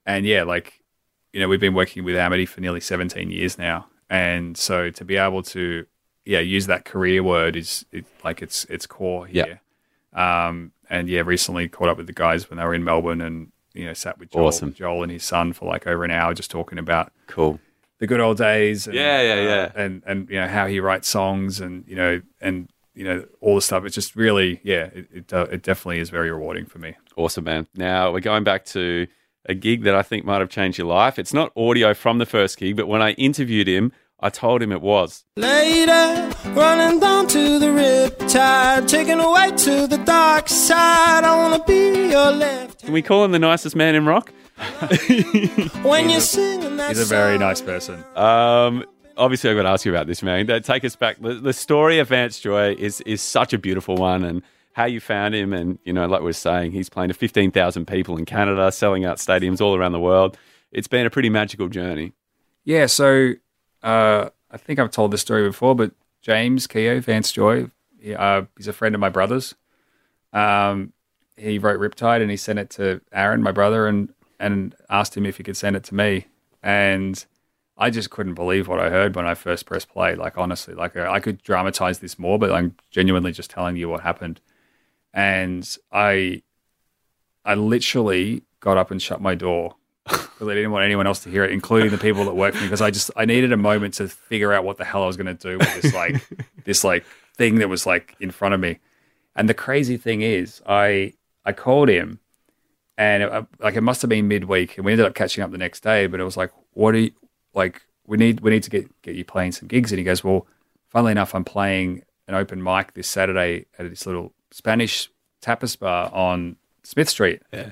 and yeah, like, you know, we've been working with Amity for nearly seventeen years now. And so to be able to, yeah, use that career word is it, like it's it's core here. Yep. Um, and yeah, recently caught up with the guys when they were in Melbourne, and you know, sat with Joel,
Awesome.
Joel and his son for like over an hour, just talking about
Cool.
the good old days. And,
Yeah, yeah, yeah.
Uh, and and you know how he writes songs, and you know, and you know all the stuff. It's just really, yeah, it it, uh, it definitely is very rewarding for me.
Awesome, man. Now we're going back to a gig that I think might have changed your life. It's not audio from the first gig, but when I interviewed him, I told him it was.
Later, running down to the riptide, taken away to the dark side. I wanna be your left.
Can we call him the nicest man in rock?
When you're singing that
He's a very
song.
nice person.
Um, obviously, I've got to ask you about this, man. Uh, Take us back. The, the story of Vance Joy is is such a beautiful one, and how you found him, and you know, like we were saying, he's playing to fifteen thousand people in Canada, selling out stadiums all around the world. It's been a pretty magical journey.
Yeah, so uh, I think I've told this story before, but James Keogh, Vance Joy, he, uh, he's a friend of my brother's. Um, he wrote Riptide, and he sent it to Aaron, my brother, and and asked him if he could send it to me. And I just couldn't believe what I heard when I first pressed play. Like, honestly, like uh, I could dramatize this more, but I'm genuinely just telling you what happened. And I, I literally got up and shut my door because I didn't want anyone else to hear it, including the people that work for me, because I just I needed a moment to figure out what the hell I was going to do with this like this like thing that was like in front of me. And the crazy thing is, I I called him, and it, like it must have been midweek, and we ended up catching up the next day. But it was like, what are you like? We need we need to get get you playing some gigs. And he goes, well, funnily enough, I'm playing an open mic this Saturday at this little Spanish tapas bar on Smith Street.
Yeah.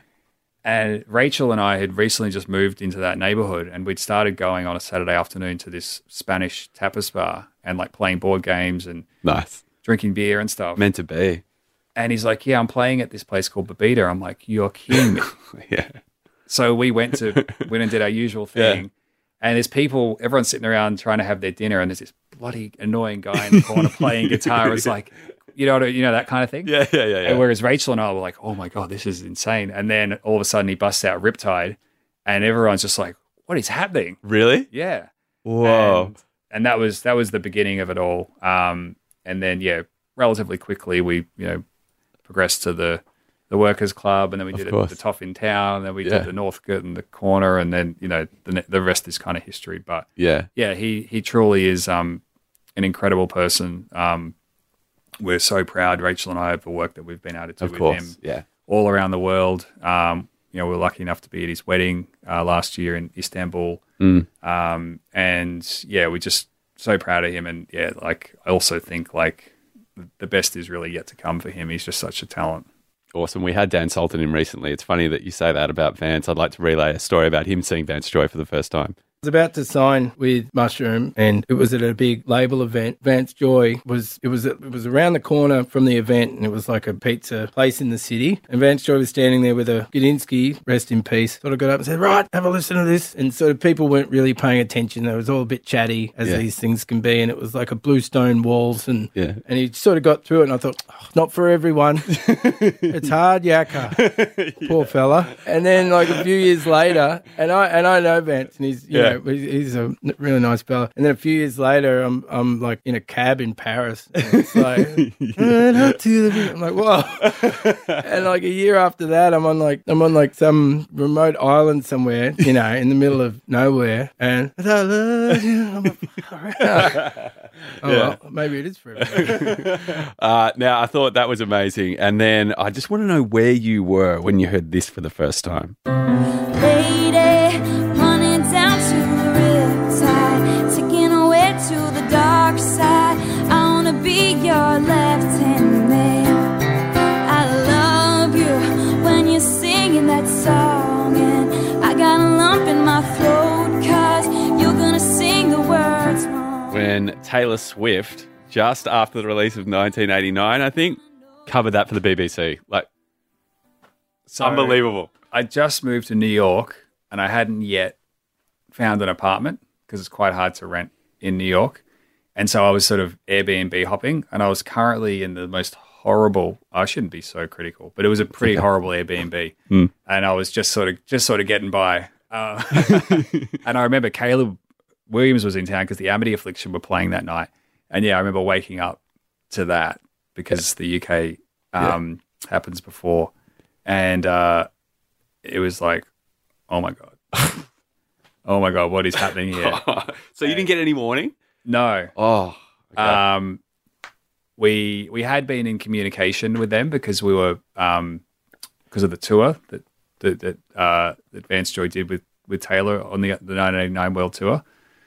And Rachel and I had recently just moved into that neighborhood, and we'd started going on a Saturday afternoon to this Spanish tapas bar and like playing board games and
Nice.
drinking beer and stuff.
Meant to be.
And he's like, yeah, I'm playing at this place called Babita. I'm like, you're kidding me.
Yeah.
So we went to went and did our usual thing. Yeah. And there's people, everyone's sitting around trying to have their dinner, and there's this bloody annoying guy in the corner playing guitar. It's like, you know, you know that kind of thing.
Yeah, yeah, yeah, yeah.
And whereas Rachel and I were like, "Oh my god, this is insane!" And then all of a sudden he busts out Riptide, and everyone's just like, "What is happening?"
Really?
Yeah.
Whoa.
And, and that was that was the beginning of it all. Um, and then yeah, relatively quickly we you know progressed to the the Workers Club, and then we
Of
did it,
course.
the Toff in Town, and then we
Yeah.
did the Northcote and the Corner, and then you know the ne- the rest is kind of history. But
Yeah.
yeah, he he truly is um an incredible person. Um, we're so proud, Rachel and I, of the work that we've been able to do
Of
with
course.
him
Yeah.
all around the world. Um, you know, we were lucky enough to be at his wedding uh, last year in Istanbul.
Mm.
Um, and yeah, we're just so proud of him. And yeah, like I also think like the best is really yet to come for him. He's just such a talent.
Awesome. We had Dan Sultan in recently. It's funny that you say that about Vance. I'd like to relay a story about him seeing Vance Joy for the first time.
I was about to sign with Mushroom, and it was at a big label event. Vance Joy was it was it was around the corner from the event, and it was like a pizza place in the city. And Vance Joy was standing there with a Gudinski, rest in peace. Sort of got up and said, "Right, have a listen to this." And sort of people weren't really paying attention. It was all a bit chatty, as
Yeah.
these things can be, and it was like a blue stone walls, and
Yeah.
and he sort of got through it. And I thought, oh, not for everyone. It's hard, yakka. Poor fella. And then like a few years later, and I and I know Vance, and he's you
Yeah.
know he's, he's a really nice fella. And then a few years later, I'm I'm like in a cab in Paris. And it's like "Right up to the-" I'm like, whoa. And like a year after that, I'm on like I'm on like some remote island somewhere, you know, in the middle of nowhere. And I love you. I'm like, all right. Oh, well, maybe it is for everyone.
Uh, now, I thought that was amazing. And then I just want to know where you were when you heard this for the first time.
Lady, running down to the riptide, taking away to the dark side. I wanna be your left-hand man. I love you when you're singing that song, and I got a lump in my throat 'cause you're gonna sing the words wrong.
When Taylor Swift, just after the release of nineteen eighty-nine, I think, covered that for the B B C. Like,
So
unbelievable.
I just moved to New York, and I hadn't yet found an apartment because it's quite hard to rent in New York. And so I was sort of Airbnb hopping, and I was currently in the most horrible, I shouldn't be so critical, but it was a pretty horrible Airbnb.
Mm.
And I was just sort of just sort of getting by. Uh, and I remember Caleb Williams was in town because the Amity Affliction were playing that night. And yeah, I remember waking up to that because yeah. the U K um, yeah. happens before. And uh, it was like, oh my God. oh my God, what is happening here?
So you didn't get any warning?
No.
Oh, okay.
Um, we we had been in communication with them because we were um, because of the tour that that that, uh, that Vance Joy did with, with Taylor on the the nineteen eighty-nine World Tour.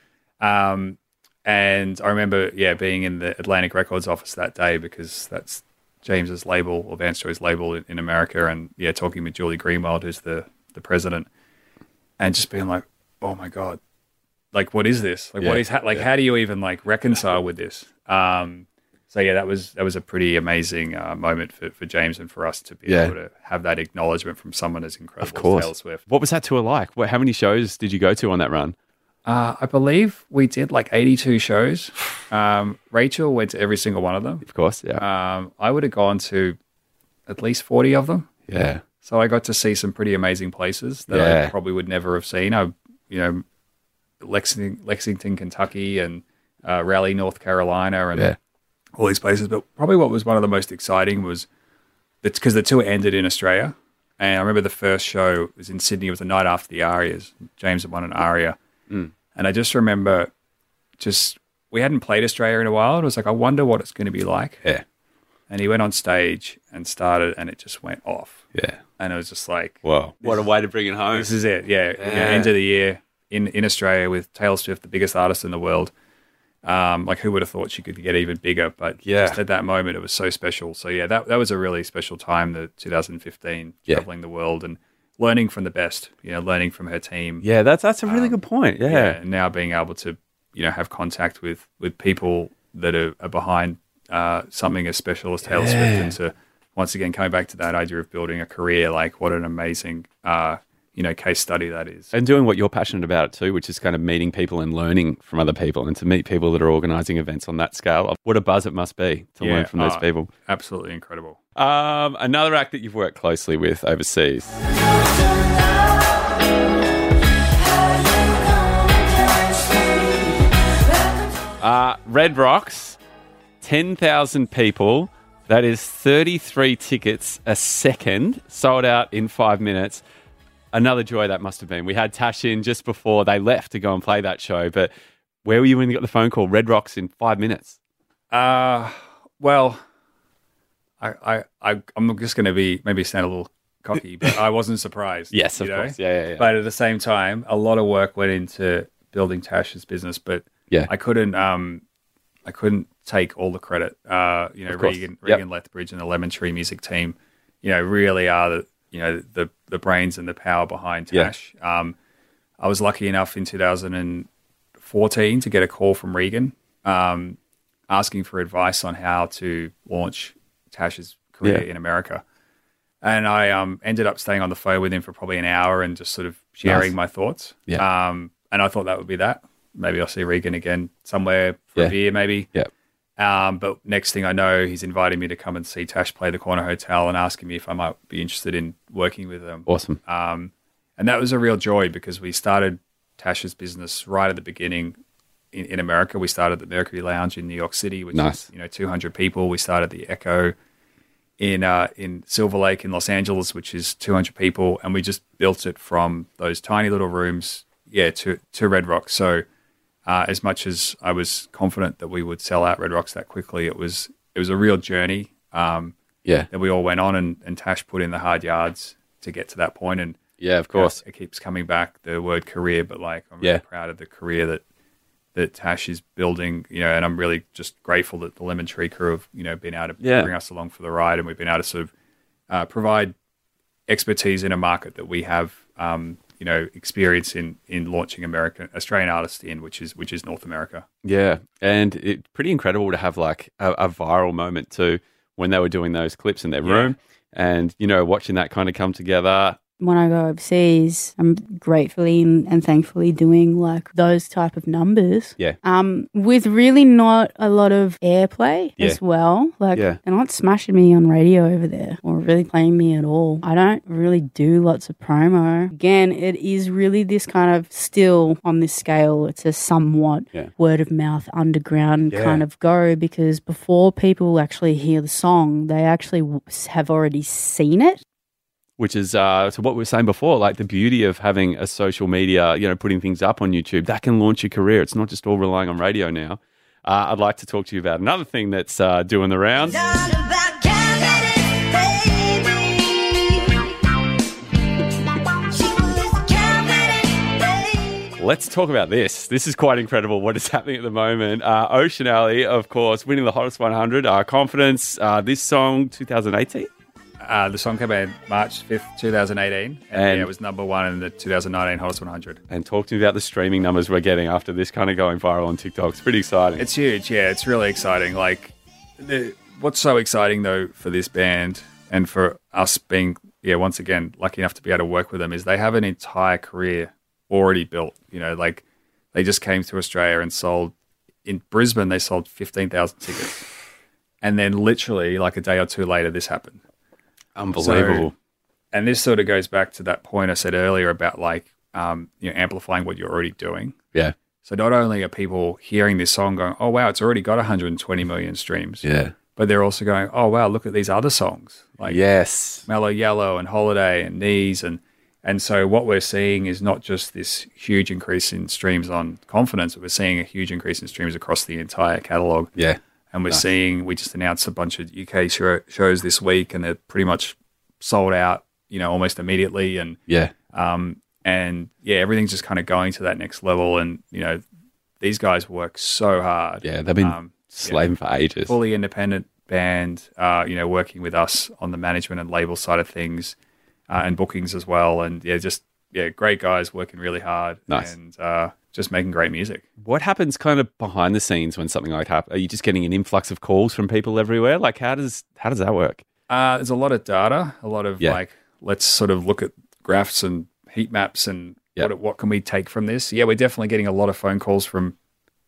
Um, and I remember, yeah, being in the Atlantic Records office that day because that's James's label or Vance Joy's label in, in America, and yeah, talking with Julie Greenwald, who's the the president, and just being like, oh my God, like what is this? Like
yeah.
what is ha- like yeah. how do you even like reconcile with this? Um, So yeah, that was that was a pretty amazing uh, moment for, for James and for us to be
yeah.
able to have that acknowledgement from someone as incredible
of course.
as Taylor Swift.
What was that tour like? What, how many shows did you go to on that run?
Uh, I believe we did like eighty-two shows. Um, Rachel went to every single one of them.
Of course, yeah.
Um, I would have gone to at least forty of them.
Yeah.
So I got to see some pretty amazing places that
yeah.
I probably would never have seen. I, you know, Lexington, Lexington, Kentucky, and uh, Raleigh, North Carolina, and.
Yeah.
all these places, but probably what was one of the most exciting was that's because the tour ended in Australia. And I remember the first show was in Sydney. It was the night after the Arias. James had won an Aria.
Mm.
And I just remember just, we hadn't played Australia in a while. And it was like, I wonder what it's going to be like.
Yeah.
And he went on stage and started, and it just went off.
Yeah.
And it was just like,
wow, what a way to bring it home.
This is it. Yeah.
yeah.
yeah end of the year in, in Australia with Taylor Swift, the biggest artist in the world. Um, like who would have thought she could get even bigger? But
yeah.
just at that moment, it was so special. So yeah, that that was a really special time. The twenty fifteen
yeah.
traveling the world and learning from the best. You know, learning from her team.
Yeah, that's that's a really
um,
good point. Yeah.
yeah, and now being able to you know have contact with with people that are, are behind uh, something as special as Taylor
yeah.
Swift, and to once again coming back to that idea of building a career. Like what an amazing. Uh, you know, case study that is.
And doing what you're passionate about too, which is kind of meeting people and learning from other people and to meet people that are organising events on that scale. What a buzz it must be to
yeah,
learn from those
uh,
people.
Absolutely incredible.
Um, another act that you've worked closely with overseas. Uh, Red Rocks, ten thousand people. That is thirty-three tickets a second, sold out in five minutes. Another joy that must have been. We had Tash in just before they left to go and play that show. But where were you when you got the phone call? Red Rocks in five minutes.
Uh, well, I, I, I, I'm just going to be maybe sound a little cocky, but I wasn't surprised.
Yes, of
you know?
course. Yeah, yeah, yeah.
But at the same time, a lot of work went into building Tash's business, but
yeah.
I couldn't, um, I couldn't take all the credit. Uh, you know, Regan,
yep.
Regan Lethbridge and the Lemon Tree music team, you know, really are the, you know, the the brains and the power behind Tash. Yeah. Um, I was lucky enough in two thousand fourteen to get a call from Regan um, asking for advice on how to launch Tash's career
yeah.
in America. And I um, ended up staying on the phone with him for probably an hour and just sort of sharing nice. my thoughts.
Yeah.
Um, and I thought that would be that. Maybe I'll see Regan again somewhere for
yeah.
a beer maybe.
Yeah.
Um, but next thing I know, he's inviting me to come and see Tash play the Corner Hotel and asking me if I might be interested in working with them.
Awesome.
Um, and that was a real joy because we started Tash's business right at the beginning in, in America. We started the Mercury Lounge in New York City, which
nice.
is you know two hundred people. We started the Echo in uh, in Silver Lake in Los Angeles, which is two hundred people, and we just built it from those tiny little rooms, yeah, to to Red Rocks. So. Uh, as much as I was confident that we would sell out Red Rocks that quickly, it was it was a real journey um,
yeah.
that we all went on, and, and Tash put in the hard yards to get to that point. And
yeah, of course,
uh, it keeps coming back the word career, but like I'm really
yeah.
proud of the career that that Tash is building. You know, and I'm really just grateful that the Lemon Tree crew have you know been able to
yeah.
bring us along for the ride, and we've been able to sort of uh, provide expertise in a market that we have. Um, you know, experience in, in launching American Australian artists in, which is which is North America.
Yeah, and it's pretty incredible to have like a, a viral moment too when they were doing those clips in their
yeah.
room, and you know, watching that kind of come together.
when I go overseas, I'm gratefully and, and thankfully doing like those type of numbers.
Yeah.
Um, with really not a lot of airplay
Yeah.
as well. Like
Yeah.
they're not smashing me on radio over there or really playing me at all. I don't really do lots of promo. Again, it is really this kind of still on this scale. It's a somewhat
Yeah.
word of mouth underground
Yeah.
kind of go, because before people actually hear the song, they actually w- have already seen it.
Which is uh, to what we were saying before, like the beauty of having a social media, you know, putting things up on YouTube, that can launch your career. It's not just all relying on radio now. Uh, I'd like to talk to you about another thing that's uh, doing the rounds. Let's talk about this. This is quite incredible what is happening at the moment. Uh, Ocean Alley, of course, winning the Hottest one hundred. Uh, Confidence, uh, this song, twenty eighteen.
Uh, the song came out March fifth, twenty eighteen, and,
And-
yeah, it was number one in the two thousand nineteen Hottest one hundred.
And talk to me about the streaming numbers we're getting after this kind of going viral on TikTok. It's pretty exciting.
It's huge, yeah. It's really exciting. Like, the, what's so exciting though for this band and for us being, yeah, once again lucky enough to be able to work with them is they have an entire career already built. You know, like they just came to Australia and sold in Brisbane. They sold fifteen thousand tickets, and then literally like a day or two later, this happened.
Unbelievable.
So- and this sort of goes back to that point I said earlier about like um, you know, amplifying what you're already doing.
yeah.
So not only are people hearing this song going, oh, wow, it's already got one hundred twenty million streams,
Yeah.
but they're also going, oh, wow, look at these other songs like
Yes.
Mellow Yellow and Holiday and Knees. And, and so what we're seeing is not just this huge increase in streams on Confidence, but we're seeing a huge increase in streams across the entire catalogue.
Yeah.
And we're
Nice.
seeing, we just announced a bunch of U K show, shows this week and they're pretty much sold out, you know, almost immediately. And
Yeah.
um, and yeah, everything's just kind of going to that next level. And, you know, these guys work so hard.
Yeah. They've been
Um,
slaving for ages.
Fully independent band, uh, you know, working with us on the management and label side of things uh, and bookings as well. And yeah, just, yeah, great guys working really hard.
Nice.
And uh, just making great music.
What happens kind of behind the scenes when something like that happens? Are you just getting an influx of calls from people everywhere? Like, how does how does that work?
Uh, there's a lot of data, a lot of
Yeah.
like, let's sort of look at graphs and heat maps and
Yeah.
what what can we take from this? Yeah, we're definitely getting a lot of phone calls from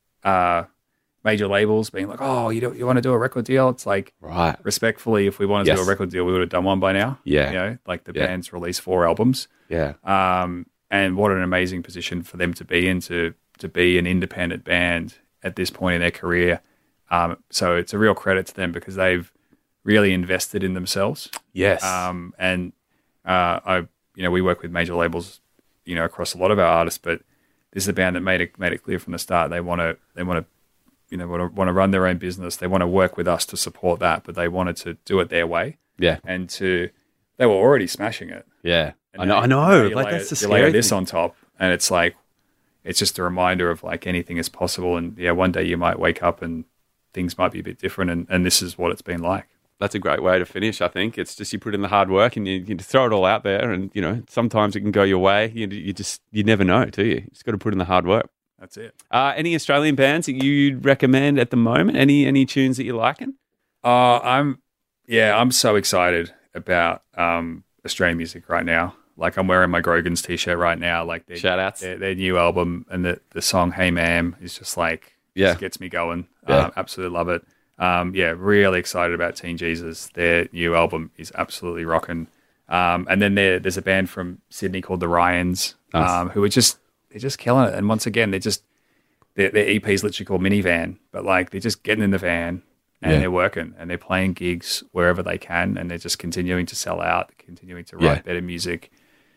uh, major labels being like, oh, you don't, you want to do a record deal? It's like,
Right.
respectfully, if we wanted to
Yes.
do a record deal, we would have done one by now.
Yeah.
You know, like the
Yeah.
band's released four albums.
Yeah.
Um, and what an amazing position for them to be in, to, to be an independent band at this point in their career. Um, so it's a real credit to them because they've really invested in themselves.
Yes.
Um, and uh, I, you know, we work with major labels, you know, across a lot of our artists, but this is a band that made it made it clear from the start they want to they want to you know want to want to run their own business. They want to work with us to support that, but they wanted to do it their way
yeah.
and to they were already smashing it.
Yeah.
And
I know.
now-
I
now
know.
you
Like
layer-
that's the
you layer
scary
this
thing.
on top, and it's like it's just a reminder of like anything is possible. And yeah, one day you might wake up and things might be a bit different, and, and this is what it's been like.
That's a great way to finish, I think. It's just you put in the hard work and you, you throw it all out there, and you know sometimes it can go your way. You, you just you never know, do you? You just got to put in the hard work.
That's it.
Uh, any Australian bands that you'd recommend at the moment? Any any tunes that you're liking?
Uh, I'm, yeah, I'm so excited about um, Australian music right now. Like I'm wearing my Grogan's t-shirt right now. Like their,
Shout outs.
their, their new album and the, the song "Hey Ma'am" is just like
Yeah.
just gets me going.
Yeah.
Um, absolutely love it. Um, yeah, really excited about Teen Jesus. Their new album is absolutely rocking. Um, and then there, there's a band from Sydney called the Ryans,
Nice.
um, who are just they're just killing it. And once again, they're just their, their E P is literally called Minivan, but like they're just getting in the van and
Yeah.
they're working and they're playing gigs wherever they can, and they're just continuing to sell out, continuing to write
Yeah.
better music.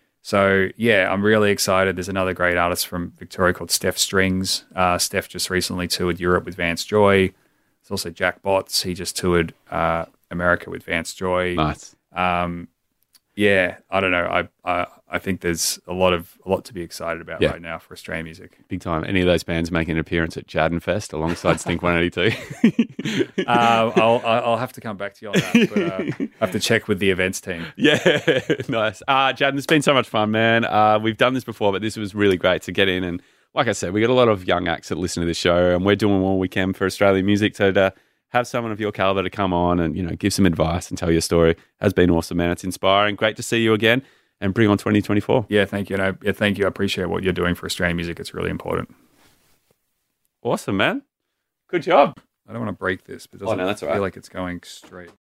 So yeah, I'm really excited. There's another great artist from Victoria called Steph Strings. Uh, Steph just recently toured Europe with Vance Joy. There's also Jack Botts. He just toured uh, America with Vance Joy.
Nice.
Um, yeah, I don't know. I, I I think there's a lot of a lot to be excited about
Yeah.
right now for Australian music.
Big time. Any of those bands making an appearance at Jadden Fest alongside Stink one eighty-two?
uh, I'll I'll have to come back to you on that. But, uh, I have to check with the events team.
Yeah, nice. Uh, Jadden, it's been so much fun, man. Uh, we've done this before, but this was really great to get in. And like I said, we got a lot of young acts that listen to this show, and we're doing all we can for Australian music. So to have someone of your caliber to come on and, you know, give some advice and tell your story has been awesome, man. It's inspiring. Great to see you again. and bring on twenty twenty-four.
Yeah, thank you. And I, yeah, thank you. I appreciate what you're doing for Australian music. It's really important.
Awesome, man. Good job.
I don't want to break this, but it
Oh,
doesn't
no, that's all
feel
right.
like it's going straight.